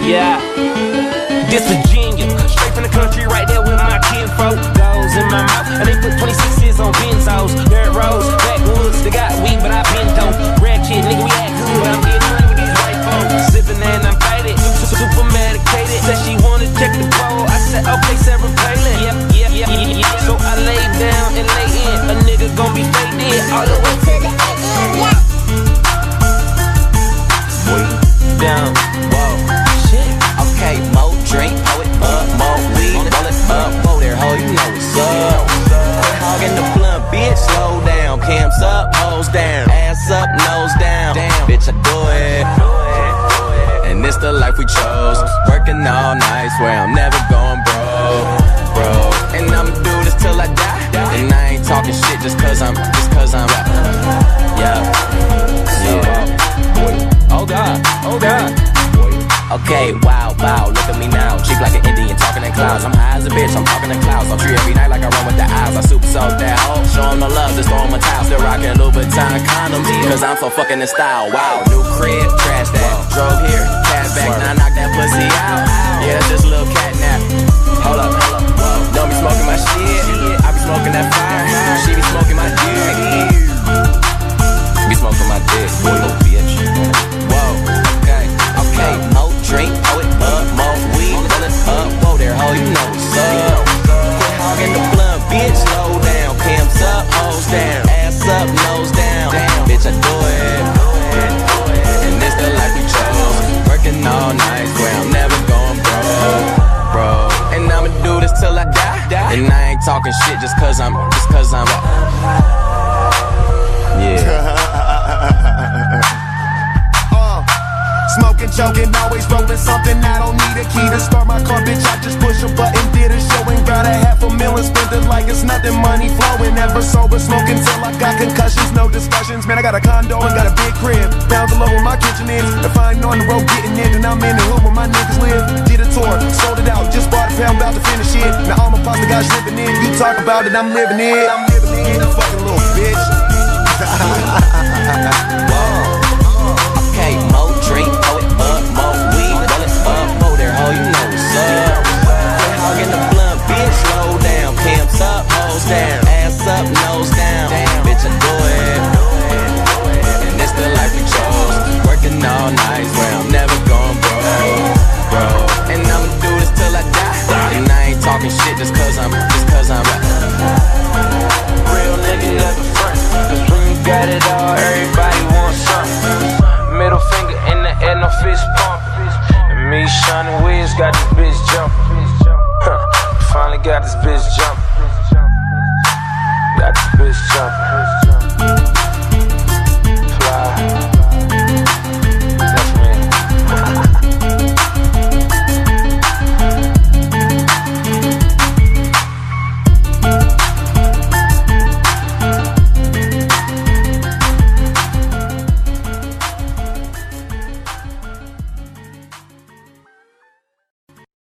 Yeah, this Virginia, straight from the country, right there with my kinfolk. Goes in my mouth, and they put 26s on benzos. Dirt roads, backwoods, they got weed, but I been dope. Ratchet, nigga, we act good, but I'm getting money with these white folks. Sippin' and I'm faded, super medicated. Said she wanna check the bowl, I said okay, Sarah Palin. Yeah. So I lay down and lay in, a nigga gon' be faded all the way to the end. Down, whoa, shit. Okay, more drink, pour it up, more weed, roll it up, whoa there, ho, you know what's up. Quit hogging the blunt, bitch, slow down. Cams up, hoes down, ass up, nose down. Damn, bitch, I do it. And it's the life we chose. Working all night, swear I'm never going broke. And I'ma do this till I die. And I ain't talking shit just cause I'm yeah. Oh God. Okay, wow, look at me now. Cheap like an Indian, talking in clouds. I'm high as a bitch, I'm talking in clouds. I'm tree every night like I run with the eyes. I super soak that hoe. Show 'em no love, just throw 'em a towel. Still rockin' Louboutin condoms, cause I'm so fucking in style. Wow, new crib, trash that. Drove here, cash back, now I knock that pussy out. Yeah, just a little cat nap. Hold up, whoa. Don't be smoking my shit, I be smoking that fire. She be smoking my dick. Be smoking my dick, boy, little bitch. Okay, more drink, pour it up, more weed, roll it up, whoa there, ho, you know what's up. Quit hogging the blunt, bitch, slow down. Cams up, hoes down, ass up, nose down. Damn, bitch, I do it. And this the life we chose. Working all night, swear I'm never going broke. And I'ma do this till I die. And I ain't talking shit just cause I'm yeah. Smoking, choking, always rolling something. I don't need a key to start my car, bitch. I just push a button, did a show and got $500,000 spent it like it's nothing. Money flowing, never sober, smoking till I got concussions. No discussions, man. I got a condo and got a big crib. Down below where my kitchen is. If I ain't on the road getting in, and I'm in the hood where my niggas live. Did a tour, sold it out, just bought a pound, about to finish it. Now all my pasta guys living in. You talk about it, I'm living it. You fucking little bitch. Okay, more drink, pour it up, more weed, roll it up, whoa there, ho, you know what's up. Quit hogging the blunt, bitch, slow down. Cams up, hoes down, ass up, nose down. Damn, bitch, I do it. And it's the life we chose. Working all night, swear I'm never going broke. And I'ma do this till I die. And I ain't talking shit just cause I'm Real nigga never front, cause when you got it all, everybody wants something. Middle finger in the air, no fist pump. And me, Sean and Wiz got this